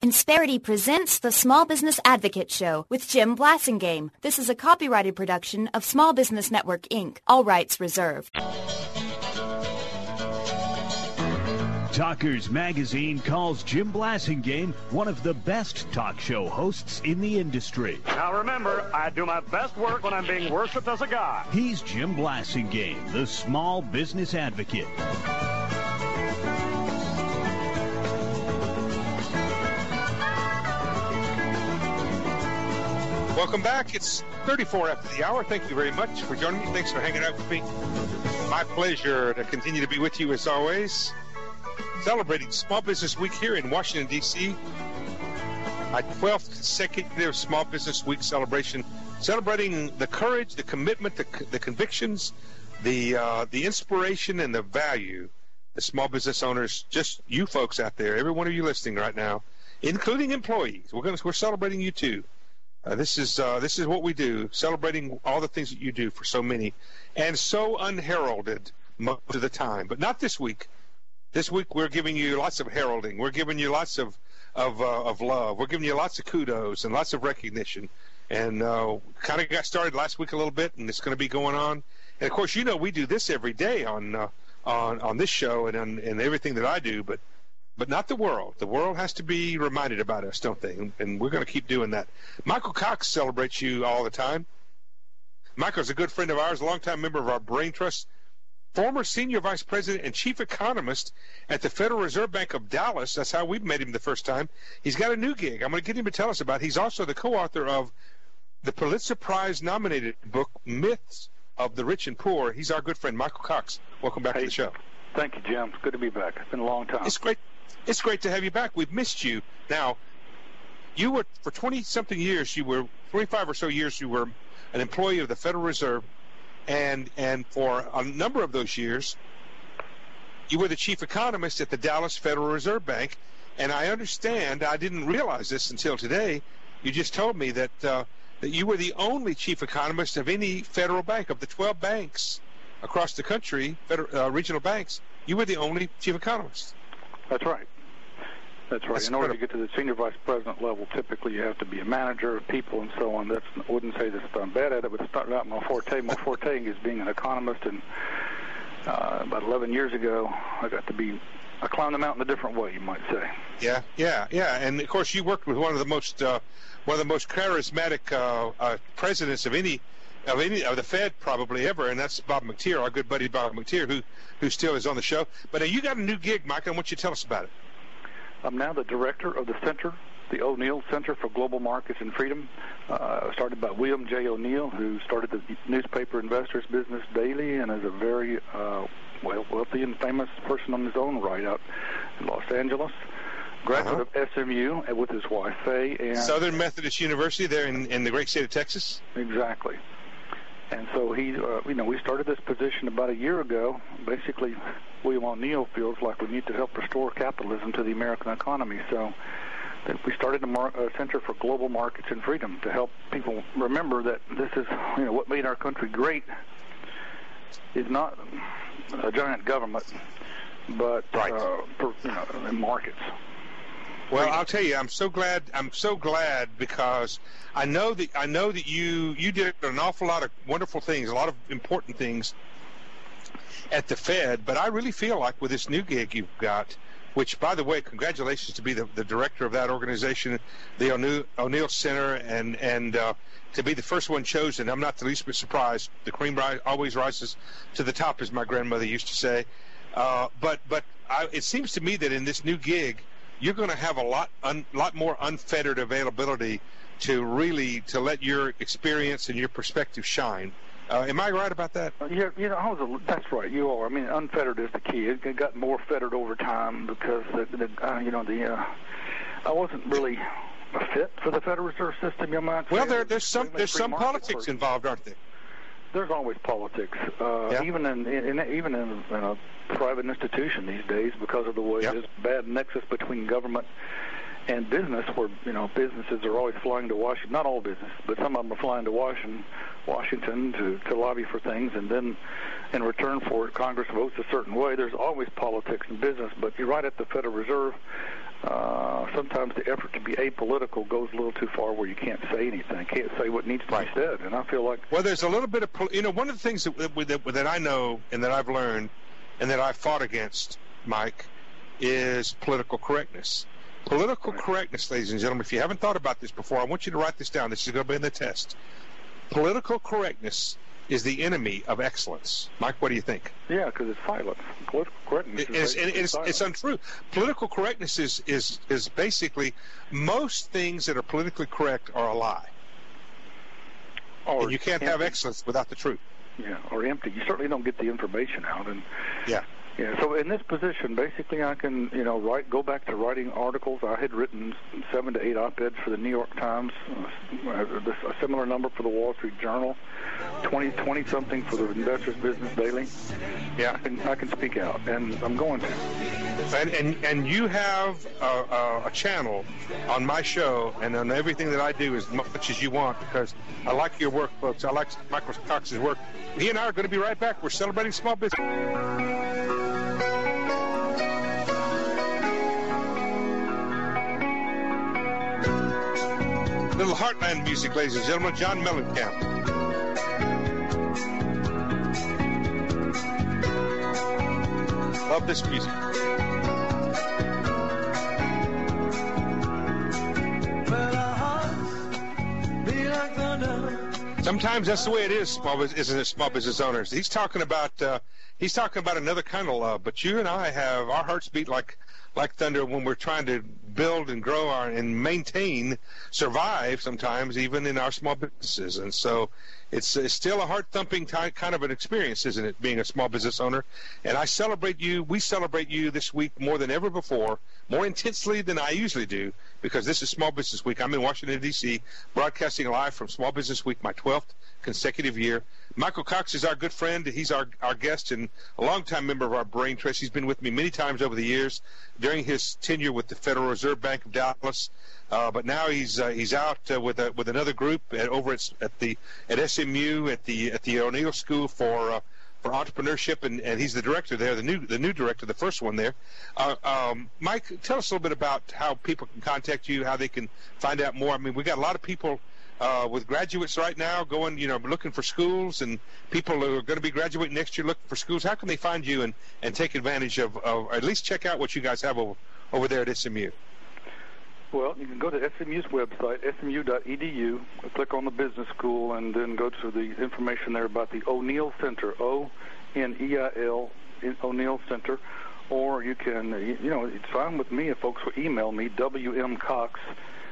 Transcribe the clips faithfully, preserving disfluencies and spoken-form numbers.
Insperity presents the Small Business Advocate Show with Jim Blasingame. This is a copyrighted production of Small Business Network, Incorporated. All rights reserved. Talkers Magazine calls Jim Blasingame one of the best talk show hosts in the industry. Now remember, I do my best work when I'm being worshipped as a guy. He's Jim Blasingame, the Small Business Advocate. Welcome back. It's thirty-four after the hour. Thank you very much for joining me. Thanks for hanging out with me. My pleasure to continue to be with you as always. Celebrating Small Business Week here in Washington, D C My twelfth consecutive Small Business Week celebration. Celebrating the courage, the commitment, the, the convictions, the uh, the inspiration, and the value the small business owners, just you folks out there, every one of you listening right now, including employees. We're going to, we're celebrating you too. Uh, this is uh, this is what we do, celebrating all the things that you do for so many, and so unheralded most of the time. But not this week. This week we're giving you lots of heralding. We're giving you lots of of uh, of love. We're giving you lots of kudos and lots of recognition. And uh, kind of got started last week a little bit, and it's going to be going on. And of course, you know we do this every day on uh, on on this show and on and everything that I do, but. But not the world. The world has to be reminded about us, don't they? And, and we're going to keep doing that. Michael Cox celebrates you all the time. Michael's a good friend of ours, a longtime member of our Brain Trust, former senior vice president and chief economist at the Federal Reserve Bank of Dallas. That's how we met him the first time. He's got a new gig. I'm going to get him to tell us about it. He's also the co-author of the Pulitzer Prize-nominated book, Myths of the Rich and Poor. He's our good friend, Michael Cox. Welcome back hey, to the show. Thank you, Jim. It's good to be back. It's been a long time. It's great. It's great to have you back. We've missed you. Now, you were, for twenty-something years, you were, twenty-five or so years, you were an employee of the Federal Reserve, and and for a number of those years, you were the chief economist at the Dallas Federal Reserve Bank, and I understand, I didn't realize this until today, you just told me that, uh, that you were the only chief economist of any federal bank, of the twelve banks across the country, federal, uh, regional banks, you were the only chief economist. That's right. That's right. That's in order incredible. to get to the senior vice president level, typically you have to be a manager of people and so on. That's, I wouldn't say that I'm bad at it, but it started out my forte. My forte is being an economist, and uh, about eleven years ago, I got to be, I climbed the mountain a different way, you might say. Yeah, yeah, yeah. And, of course, you worked with one of the most uh, one of the most charismatic uh, uh, presidents of any of any of the Fed probably ever, and that's Bob McTeer, our good buddy Bob McTeer, who, who still is on the show. But uh, you got a new gig, Mike. I want you to tell us about it. I'm now the director of the center, the O'Neill Center for Global Markets and Freedom, uh, started by William J. O'Neill, who started the newspaper Investors Business Daily and is a very uh, well, wealthy and famous person on his own right out in Los Angeles. Graduate uh-huh. of S M U with his wife, Faye. And Southern Methodist University there in, in the great state of Texas? Exactly. And so he, uh, you know, we started this position about a year ago. Basically, William O'Neill feels like we need to help restore capitalism to the American economy. So that we started a mar- uh, Center for Global Markets and Freedom to help people remember that this is, you know, what made our country great is not a giant government, but right. uh, per, you know, markets. Well, I'll tell you, I'm so glad. I'm so glad because I know that I know that you you did an awful lot of wonderful things, a lot of important things at the Fed. But I really feel like with this new gig you've got, which, by the way, congratulations to be the, the director of that organization, the O'Neill, O'Neill Center, and and uh, to be the first one chosen. I'm not the least bit surprised. The cream ri- always rises to the top, as my grandmother used to say. Uh, but but I, it seems to me that in this new gig, you're going to have a lot, un, lot more unfettered availability to really to let your experience and your perspective shine. Uh, am I right about that? Yeah, you know, I was a, that's right. You are. I mean, unfettered is the key. It, it got more fettered over time because the, the uh, you know, the uh, I wasn't really a fit for the Federal Reserve System. You might say. Well, there, there's some there's some politics person. involved, aren't there? There's always politics, uh, yeah. even in, in even in, in a private institution these days, because of the way yeah. there's bad nexus between government and business, where you know businesses are always flying to Washington. Not all business, but some of them are flying to Washington, Washington to, to lobby for things, and then in return for it, Congress votes a certain way. There's always politics in business, but you're right at the Federal Reserve. uh, sometimes the effort to be apolitical goes a little too far where you can't say anything, can't say what needs to right. be said. And I feel like... Well, there's a little bit of, you know, one of the things that, that, that I know and that I've learned and that I've fought against, Mike, is political correctness. Political right. correctness, ladies and gentlemen, if you haven't thought about this before, I want you to write this down. This is going to be in the test. Political correctness is the enemy of excellence. Mike, what do you think? Yeah, because it's silence. Political correctness it, is it's, it's, it's untrue. Political correctness is, is, is basically most things that are politically correct are a lie. Or and you can't empty. have excellence without the truth. Yeah, or empty. You certainly don't get the information out. And yeah. Yeah, so in this position, basically, I can, you know, write, go back to writing articles. I had written seven to eight op-eds for the New York Times, uh, a similar number for the Wall Street Journal, twenty, twenty something for the Investors Business Daily. Yeah, I can, I can speak out, and I'm going to. And and, and you have a, a, a channel on my show and on everything that I do as much as you want, because I like your work, folks. I like Michael Cox's work. He and I are going to be right back. We're celebrating small business. Little Heartland music, ladies and gentlemen. John Mellencamp. Love this music. Sometimes that's the way it is, small business, isn't it, small business owners? He's talking about uh, he's talking about another kind of love, but you and I have our hearts beat like like thunder when we're trying to build and grow our and maintain, survive sometimes even in our small businesses. And so it's, it's still a heart-thumping kind of an experience, isn't it, being a small business owner? And I celebrate you, we celebrate you this week more than ever before, more intensely than I usually do, because this is Small Business Week. I'm in Washington, D C, broadcasting live from Small Business Week, my twelfth consecutive year. Michael Cox is our good friend. He's our, our guest and a longtime member of our Brain Trust. He's been with me many times over the years during his tenure with the Federal Reserve Bank of Dallas. Uh, but now he's uh, he's out uh, with a, with another group at, over at, at the at S M U at the at the O'Neill School for uh, for Entrepreneurship, and, and he's the director there, the new the new director, the first one there. Uh, um, Mike, tell us a little bit about how people can contact you, how they can find out more. I mean, we got a lot of people uh, with graduates right now going, you know, looking for schools, and people who are going to be graduating next year looking for schools. How can they find you and, and take advantage of, of, or at least check out what you guys have over, over there at S M U? Well, you can go to S M U's website, S M U dot E D U, click on the business school, and then go to the information there about the O'Neill Center, O N E I L, O'Neill Center. Or you can, you know, it's fine with me if folks will email me, W M Cox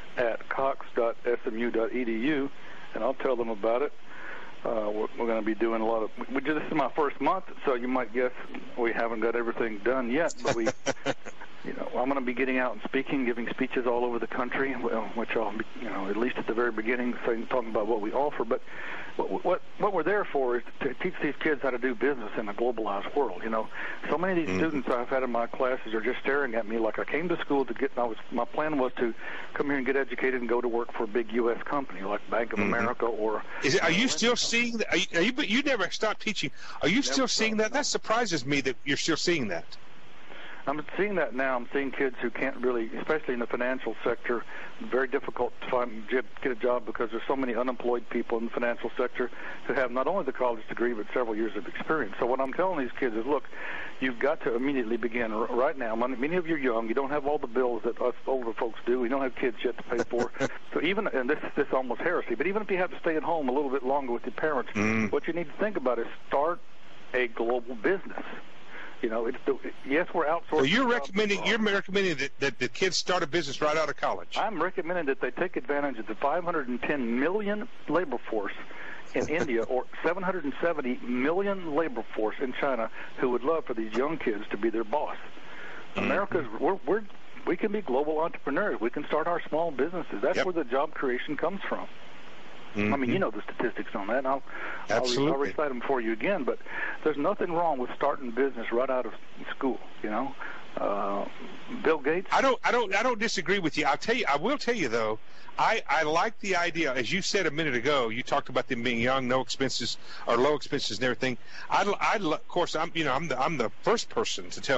at cox dot S M U dot E D U, and I'll tell them about it. Uh, we're we're going to be doing a lot of, we, this is my first month, so you might guess we haven't got everything done yet, but we... You know, I'm going to be getting out and speaking, giving speeches all over the country, which I'll be, you know, at least at the very beginning, saying, talking about what we offer. But what, what what we're there for is to teach these kids how to do business in a globalized world. You know, so many of these mm-hmm. students I've had in my classes are just staring at me like I came to school to get. I was my plan was to come here and get educated and go to work for a big U S company like Bank of mm-hmm. America or. Is it, are you still seeing that? Are you, are you? But you never stopped teaching. Are you still seeing that? That surprises me that you're still seeing that. I'm seeing that now. I'm seeing kids who can't really, especially in the financial sector, very difficult to find get a job because there's so many unemployed people in the financial sector who have not only the college degree but several years of experience. So what I'm telling these kids is, look, you've got to immediately begin right now. Many of you are young. You don't have all the bills that us older folks do. We don't have kids yet to pay for. So even, and this this is almost heresy, but even if you have to stay at home a little bit longer with your parents, mm. what you need to think about is start a global business. You know, it's the, yes, we're outsourcing. So you're recommending you're recommending that, that the kids start a business right out of college. I'm recommending that they take advantage of the five hundred ten million labor force in India or seven hundred seventy million labor force in China who would love for these young kids to be their boss. Mm-hmm. America's we're, we're we can be global entrepreneurs. We can start our small businesses. That's yep. where the job creation comes from. Mm-hmm. I mean, you know the statistics on that. And I'll, Absolutely. I'll, I'll recite them for you again. But there's nothing wrong with starting business right out of school. You know, uh, Bill Gates. I don't, I don't, I don't disagree with you. I'll tell you. I will tell you though. I, I like the idea, as you said a minute ago. You talked about them being young, no expenses or low expenses and everything. I, I of course, I'm, you know, I'm the, I'm the first person to tell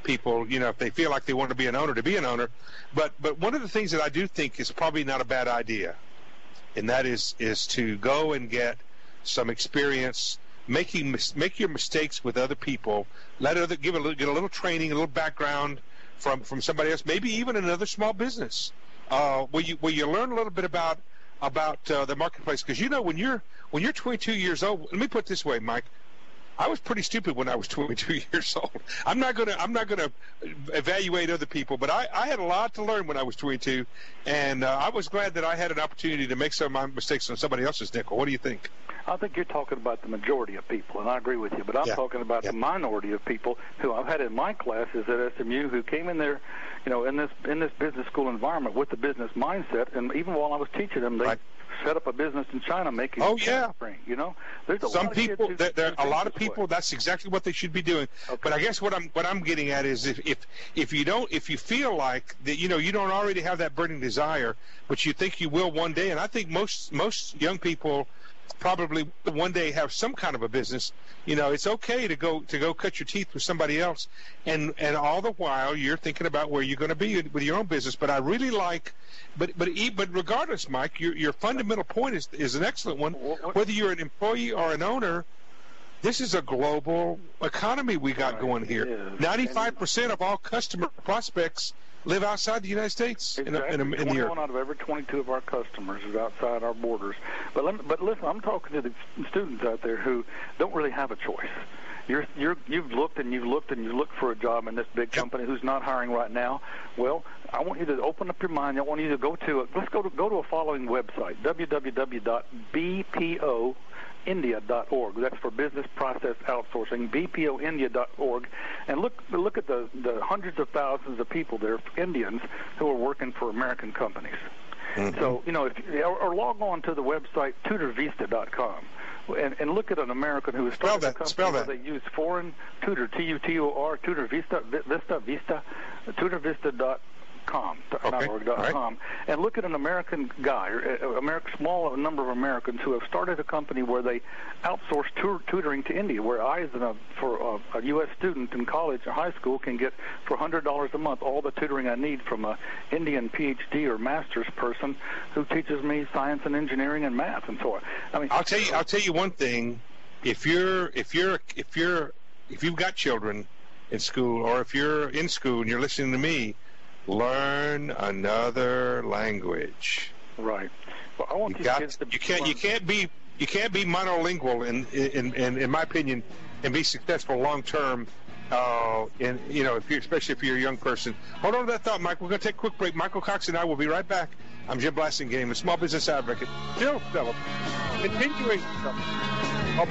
people, you know, if they feel like they want to be an owner, to be an owner. But but one of the things that I do think is probably not a bad idea, and that is is to go and get some experience making make your mistakes with other people. Let other give a little, get a little training, a little background from from somebody else, maybe even another small business, uh, where you where you learn a little bit about about uh, the marketplace. Because you know when you're when you're twenty-two years old. Let me put it this way, Mike. I was pretty stupid when I was twenty-two years old. I'm not gonna I'm not gonna evaluate other people, but I, I had a lot to learn when I was twenty-two, and uh, I was glad that I had an opportunity to make some of my mistakes on somebody else's nickel. What do you think? I think you're talking about the majority of people, and I agree with you. But I'm yeah. talking about yeah. the minority of people who I've had in my classes at S M U who came in there, you know, in this in this business school environment with the business mindset, and even while I was teaching them, they. Right. set up a business in China making oh yeah spring, you know there's a some lot people of there, there a lot of people way. That's exactly what they should be doing. Okay. But I guess what I'm what I'm getting at is if, if if you don't if you feel like that you know you don't already have that burning desire, but you think you will one day, and I think most most young people probably one day have some kind of a business. You know, it's okay to go to go cut your teeth with somebody else, and and all the while you're thinking about where you're going to be with your own business. But I really like, but but but regardless, Mike, your your fundamental point is is an excellent one. Whether you're an employee or an owner, this is a global economy we got going here. ninety-five percent of all customer prospects live outside the United States. Exactly. In, a, in, a, in the year. twenty-one out of every twenty-two of our customers is outside our borders. But let me, but listen, I'm talking to the students out there who don't really have a choice. You're, you're, you've looked and you've looked and you looked for a job in this big company who's not hiring right now. Well, I want you to open up your mind. I want you to go to a, let's go to go to a following website: w w w dot b p o india dot org. That's for business process outsourcing. b p o india dot org, and look look at the the hundreds of thousands of people there, Indians, who are working for American companies. Mm-hmm. So you know, if or, or log on to the website tutor vista dot com. And, and look at an American who has started that, a company spell where that. they use foreign tutor, T U T O R, tutor vista, vista, vista, tutor vista dot com, okay. not org, dot right. com, and look at an American guy, or American, small number of Americans who have started a company where they outsource tour, tutoring to India, where I, as a, for a, a U S student in college or high school, can get for one hundred dollars a month all the tutoring I need from a Indian P H D or master's person who teaches me science and engineering and math and so on. I mean, I'll tell you, I'll tell you one thing: if you're, if you're, if you're, if you've got children in school, or if you're in school and you're listening to me, learn another language. Right. Well, I want you these got, kids to you can't learn. you can't be you can't be monolingual in in in, in my opinion and be successful long term. Uh, and you know, if you especially if you're a young person. Hold on to that thought, Mike. We're going to take a quick break. Michael Cox and I will be right back. I'm Jim Blasingame, a small business advocate. Still, Philip, continuing. Oh.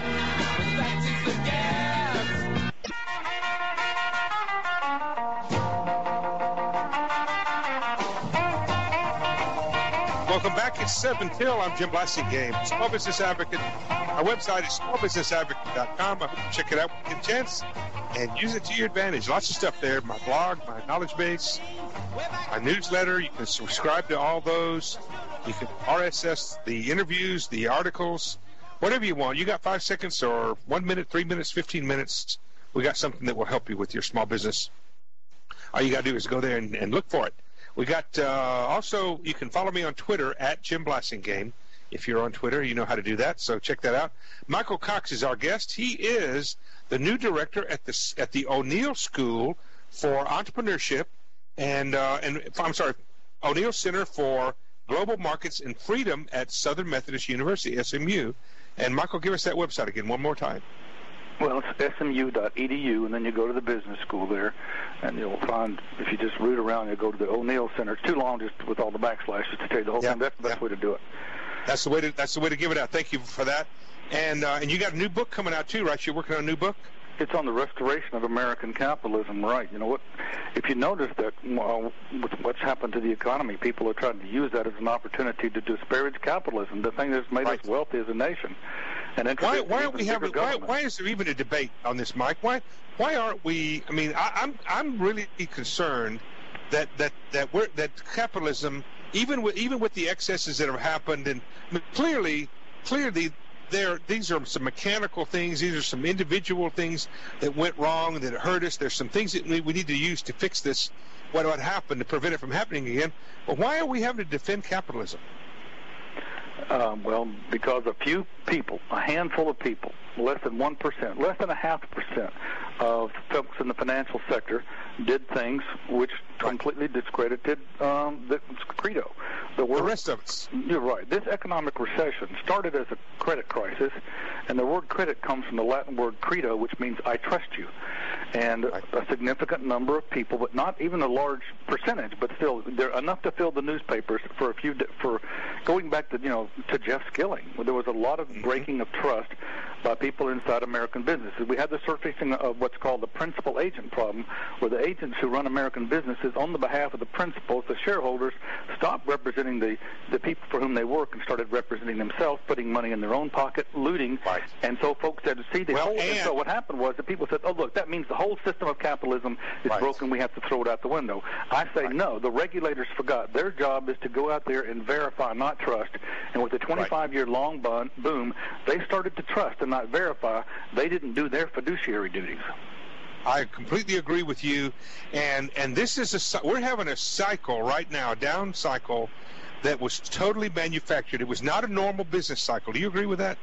Welcome back. It's seven till. I'm Jim Blasingame, small business advocate. Our website is small business advocate dot com. I hope you check it out when you get a chance and use it to your advantage. Lots of stuff there. My blog, my knowledge base, my newsletter. You can subscribe to all those. You can R S S the interviews, the articles, whatever you want. You got five seconds or one minute, three minutes, fifteen minutes. We got something that will help you with your small business. All you got to do is go there and, and look for it. We got uh, also, you can follow me on Twitter at Jim Blasingame. If you're on Twitter, you know how to do that, so check that out. Michael Cox is our guest. He is the new director at the at the O'Neill School for Entrepreneurship and uh, and I'm sorry, O'Neill Center for Global Markets and Freedom at Southern Methodist University, S M U. And Michael, give us that website again one more time. Well, it's S M U dot E D U, and then you go to the business school there, and you'll find, if you just root around, you'll go to the O'Neill Center. It's too long just with all the backslashes to tell you the whole yeah, thing. That's the best yeah. way to do it. That's the way to that's the way to give it out. Thank you for that. And uh, and you got a new book coming out too, right? You're working on a new book? It's on the restoration of American capitalism, right? You know what? If you notice that uh, with what's happened to the economy, people are trying to use that as an opportunity to disparage capitalism, the thing that's made right. us wealthy as a nation. And why why aren't we having why, government. why is there even a debate on this, Mike? Why why aren't we? I mean, I, I'm I'm really concerned that that that we're that capitalism, even with even with the excesses that have happened, and I mean, clearly clearly there. These are some mechanical things. These are some individual things that went wrong, that hurt us. There's some things that we, we need to use to fix this, what would happen, to prevent it from happening again. But why are we having to defend capitalism? Uh, well, because a few people, a handful of people, less than one percent, less than a half percent of folks in the financial sector did things which completely discredited um, the credo. The, word, the rest of us. You're right. This economic recession started as a credit crisis, and the word credit comes from the Latin word credo, which means I trust you. And a significant number of people, but not even a large percentage, but still, they're enough to fill the newspapers for a few. For going back to you know to Jeff Skilling, where there was a lot of breaking of trust by people inside American businesses. We had the surfacing of what's called the principal agent problem, where the agents who run American businesses on the behalf of the principals, the shareholders, stopped representing the the people for whom they work and started representing themselves, putting money in their own pocket, looting, right. And so folks said, "See, the well, whole." And, and so what happened was that people said, "Oh, look, that means the whole system of capitalism is right. broken. We have to throw it out the window." I say right. no. The regulators forgot. Their job is to go out there and verify, not trust. And with the twenty-five-year long bun, boom, they started to trust and not verify. They didn't do their fiduciary duties. I completely agree with you. And and this is a we're having a cycle right now, a down cycle that was totally manufactured. It was not a normal business cycle. Do you agree with that?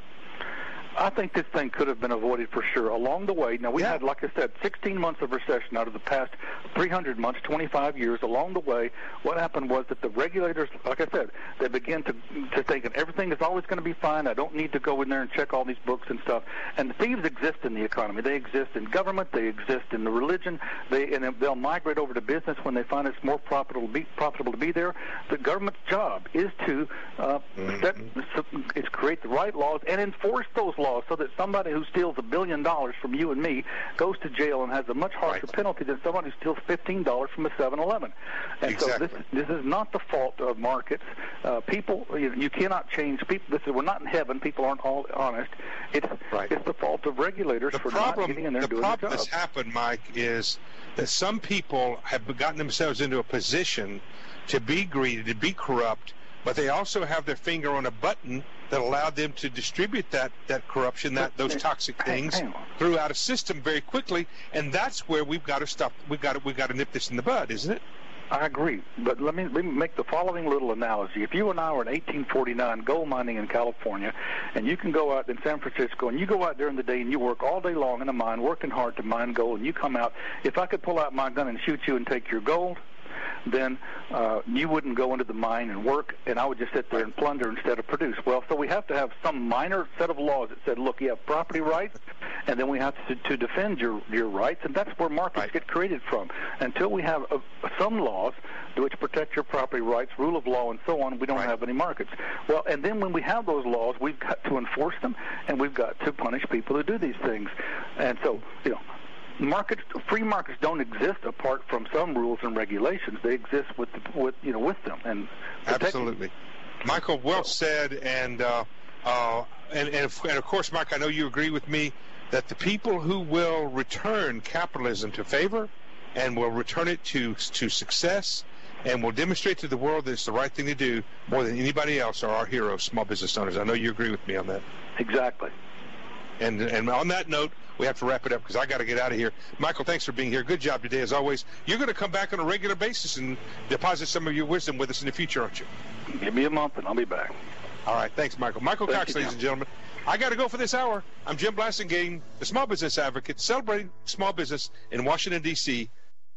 I think this thing could have been avoided for sure. Along the way, now we yeah. had, like I said, sixteen months of recession out of the past three hundred months, twenty-five years. Along the way, what happened was that the regulators, like I said, they began to to think that everything is always going to be fine. I don't need to go in there and check all these books and stuff. And thieves exist in the economy. They exist in government. They exist in the religion. They and they'll migrate over to business when they find it's more profitable to be profitable to be there. The government's job is to uh, mm-hmm. set, is create the right laws and enforce those laws, so that somebody who steals a billion dollars from you and me goes to jail and has a much harsher right. penalty than somebody who steals fifteen dollars from a seven eleven. And exactly. so this this is not the fault of markets. Uh, people, you, you cannot change people. This is, we're not in heaven. People aren't all honest. It's right. it's the fault of regulators the for problem, not getting in there the and doing problem their job. that's happened, Mike, is that some people have gotten themselves into a position to be greedy, to be corrupt, but they also have their finger on a button that allowed them to distribute that, that corruption, that those toxic things hang, hang throughout a system very quickly, and that's where we've got to stop. We've got to we've got to nip this in the bud, isn't it? I agree, but let me, let me make the following little analogy. If you and I were in eighteen forty-nine gold mining in California, and you can go out in San Francisco, and you go out during the day and you work all day long in a mine, working hard to mine gold, and you come out, if I could pull out my gun and shoot you and take your gold, then uh, you wouldn't go into the mine and work, and I would just sit there and plunder instead of produce. Well, so we have to have some minor set of laws that said, look, you have property rights, and then we have to, to defend your, your rights, and that's where markets right. get created from. Until we have uh, some laws which protect your property rights, rule of law, and so on, we don't right. have any markets. Well, and then when we have those laws, we've got to enforce them, and we've got to punish people who do these things. And so, you know, markets, free markets don't exist apart from some rules and regulations. They exist with, the, with you know, with them. And absolutely, Michael, well said. And uh, uh, and and of, and of course, Mike, I know you agree with me that the people who will return capitalism to favor and will return it to to success and will demonstrate to the world that it's the right thing to do more than anybody else are our heroes, small business owners. I know you agree with me on that. Exactly. And and on that note, we have to wrap it up because I got to get out of here. Michael, thanks for being here. Good job today, as always. You're going to come back on a regular basis and deposit some of your wisdom with us in the future, aren't you? Give me a month and I'll be back. All right. Thanks, Michael. Michael Thank Cox, you, ladies Tom. and gentlemen. I got to go for this hour. I'm Jim Blasingame, the Small Business Advocate, celebrating small business in Washington, D C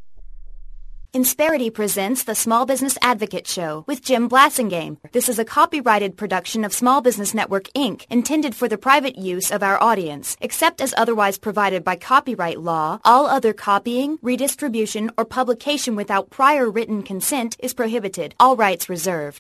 Insperity presents the Small Business Advocate Show with Jim Blasingame. This is a copyrighted production of Small Business Network, Incorporated, intended for the private use of our audience. Except as otherwise provided by copyright law, all other copying, redistribution, or publication without prior written consent is prohibited. All rights reserved.